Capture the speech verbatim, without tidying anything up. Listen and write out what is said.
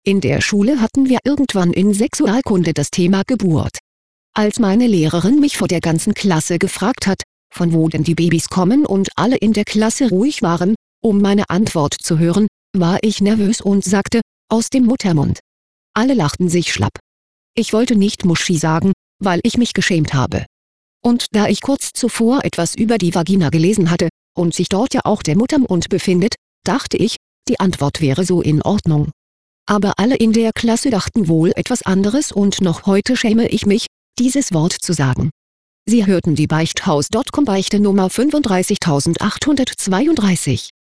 In der Schule hatten wir irgendwann in Sexualkunde das Thema Geburt. Als meine Lehrerin mich vor der ganzen Klasse gefragt hat, von wo denn die Babys kommen und alle in der Klasse ruhig waren, um meine Antwort zu hören, war ich nervös und sagte, aus dem Muttermund. Alle lachten sich schlapp. Ich wollte nicht Muschi sagen, weil ich mich geschämt habe. Und da ich kurz zuvor etwas über die Vagina gelesen hatte und sich dort ja auch der Muttermund befindet, dachte ich, die Antwort wäre so in Ordnung. Aber alle in der Klasse dachten wohl etwas anderes und noch heute schäme ich mich, dieses Wort zu sagen. Sie hörten die Beichthaus Punkt com Beichte Nummer fünfunddreißigtausendachthundertzweiunddreißig.